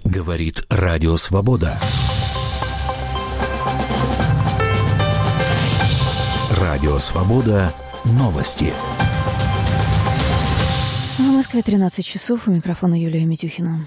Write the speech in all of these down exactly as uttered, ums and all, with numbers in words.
Говорит Радио Свобода. Радио Свобода. Новости. В Москве тринадцать часов. У микрофона Юлия Митюхина.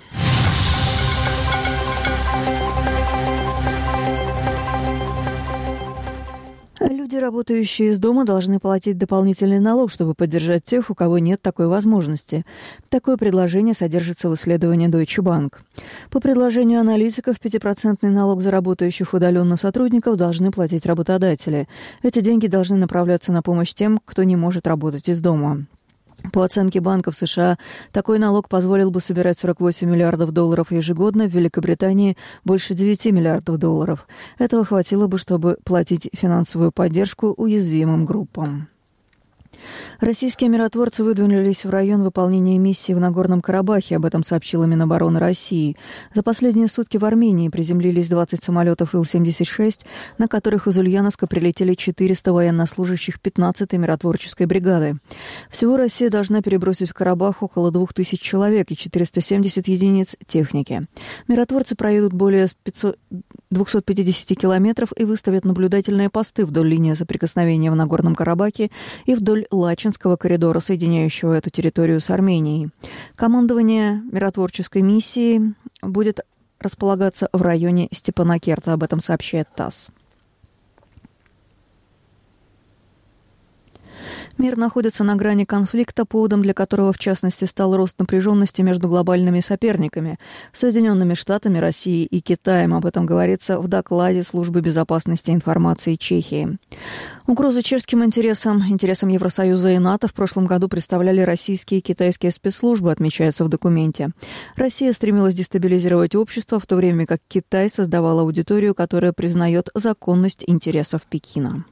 Люди, работающие из дома, должны платить дополнительный налог, чтобы поддержать тех, у кого нет такой возможности. Такое предложение содержится в исследовании Deutsche Bank. По предложению аналитиков, пятипроцентный налог за работающих удаленно сотрудников должны платить работодатели. Эти деньги должны направляться на помощь тем, кто не может работать из дома. По оценке банков США, такой налог позволил бы собирать сорок восемь миллиардов долларов ежегодно, в Великобритании больше девять миллиардов долларов. Этого хватило бы, чтобы платить финансовую поддержку уязвимым группам. Российские миротворцы выдвинулись в район выполнения миссии в Нагорном Карабахе, об этом сообщила Минобороны России. За последние сутки в Армении приземлились двадцать самолетов Ил семьдесят шесть, на которых из Ульяновска прилетели четыреста военнослужащих пятнадцатой миротворческой бригады. Всего Россия должна перебросить в Карабах около двух тысяч человек и четыреста семьдесят единиц техники. Миротворцы проедут более двухсот пятидесяти километров и выставят наблюдательные посты вдоль линии соприкосновения в Нагорном Карабахе и вдоль Лачинского коридора, соединяющего эту территорию с Арменией. Командование миротворческой миссии будет располагаться в районе Степанакерта, об этом сообщает ТАСС. Мир находится на грани конфликта, поводом для которого, в частности, стал рост напряженности между глобальными соперниками – Соединенными Штатами, Россией и Китаем. Об этом говорится в докладе Службы безопасности информации Чехии. Угрозу чешским интересам, интересам Евросоюза и НАТО в прошлом году представляли российские и китайские спецслужбы, отмечается в документе. Россия стремилась дестабилизировать общество, в то время как Китай создавал аудиторию, которая признает законность интересов Пекина.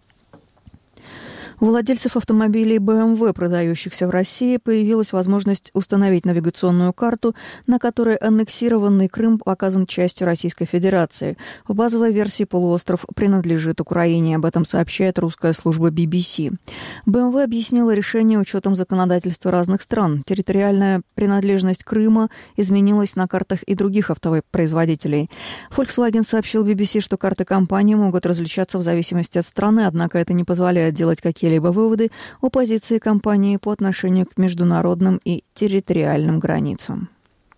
У владельцев автомобилей бэ эм вэ, продающихся в России, появилась возможность установить навигационную карту, на которой аннексированный Крым показан частью Российской Федерации. В базовой версии полуостров принадлежит Украине, об этом сообщает русская служба би би си. бэ эм вэ объяснила решение учетом законодательства разных стран. Территориальная принадлежность Крыма изменилась на картах и других автопроизводителей. Volkswagen сообщил би би си, что карты компании могут различаться в зависимости от страны, однако это не позволяет делать какие либо выводы о позиции компании по отношению к международным и территориальным границам.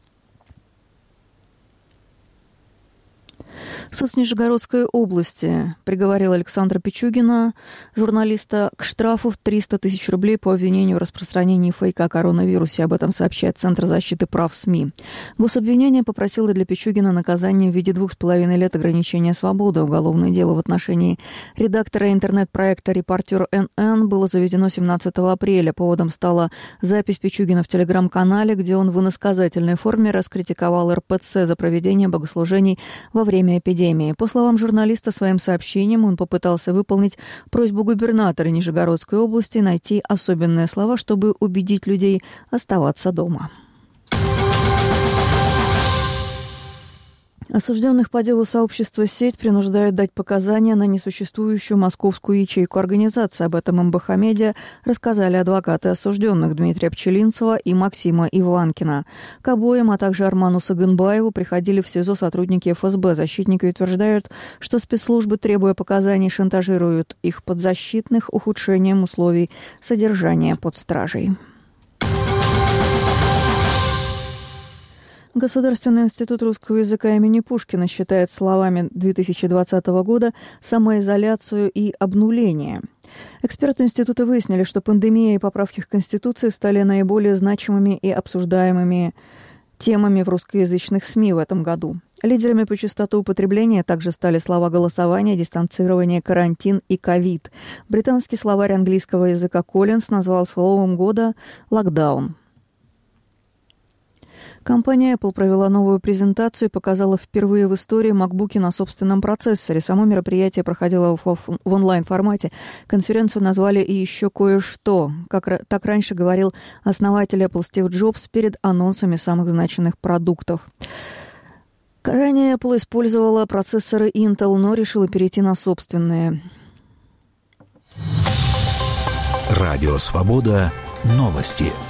Суд Нижегородской области приговорил Александра Пичугина, журналиста, к штрафу в триста тысяч рублей по обвинению в распространении фейка о коронавирусе. Об этом сообщает Центр защиты прав СМИ. Гособвинение попросило для Пичугина наказание в виде двух с половиной лет ограничения свободы. Уголовное дело в отношении редактора интернет-проекта «Репортер эн эн» было заведено семнадцатого апреля. Поводом стала запись Пичугина в телеграм-канале, где он в иносказательной форме раскритиковал эр пэ цэ за проведение богослужений во время эпидемии. По словам журналиста, своим сообщением он попытался выполнить просьбу губернатора Нижегородской области найти особенные слова, чтобы убедить людей оставаться дома. Осужденных по делу сообщества «Сеть» принуждают дать показания на несуществующую московскую ячейку организации. Об этом эм бэ ха Медиа рассказали адвокаты осужденных Дмитрия Пчелинцева и Максима Иванкина. К обоим, а также Арману Саганбаеву приходили в СИЗО сотрудники эф эс бэ. Защитники утверждают, что спецслужбы, требуя показаний, шантажируют их подзащитных ухудшением условий содержания под стражей. Государственный институт русского языка имени Пушкина считает словами две тысячи двадцатого года самоизоляцию и обнуление. Эксперты института выяснили, что пандемия и поправки к Конституции стали наиболее значимыми и обсуждаемыми темами в русскоязычных СМИ в этом году. Лидерами по частоте употребления также стали слова голосования, дистанцирование, карантин и ковид. Британский словарь английского языка Коллинз назвал словом года «локдаун». Компания Apple провела новую презентацию и показала впервые в истории MacBook'и на собственном процессоре. Само мероприятие проходило в, в онлайн-формате. Конференцию назвали «И еще кое-что». Как так раньше говорил основатель Apple Стив Джобс перед анонсами самых значимых продуктов. Ранее Apple использовала процессоры Intel, но решила перейти на собственные. Радио Свобода. Новости.